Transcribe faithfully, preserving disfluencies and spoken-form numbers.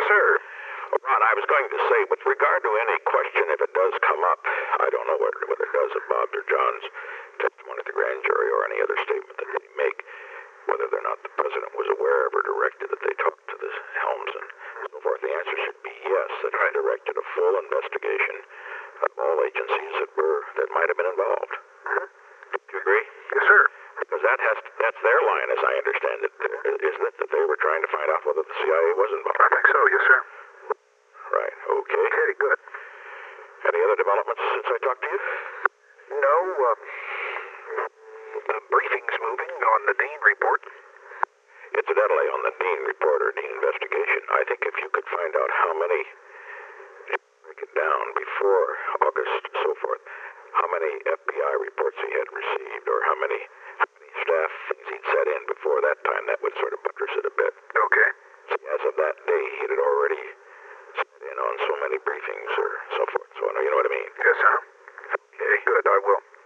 sir. Ron, I was going to say, with regard to any question, if it does come up, I don't know whether, whether it does of Bob or John's testimony at the grand jury or any other statement that they make, whether or not the president was aware of or directed that they talk to the Helms and so forth. The answer should be yes, that I directed a full investigation of all agencies that were that might have been involved. Mm-hmm. Do you agree? Yes, sir. Because that has that's their line, as I understand it, isn't it? That they were trying to find out whether the C I A was involved. I think so, yes, sir. Right. Okay. Okay, good. Any other developments since I talked to you? No, uh, the briefing's moving on the Dean report. Incidentally, on the Dean report or Dean investigation, I think if you could find out how many, break it down before August, so forth, how many F B I reports he had received, or how many, how many staff things he'd set in before that time, that would sort of buttress it a bit. Okay. See, as of that day, he had already set in on so many briefings or so forth. So, you know what I mean? Yes, sir. Okay. Good, I will.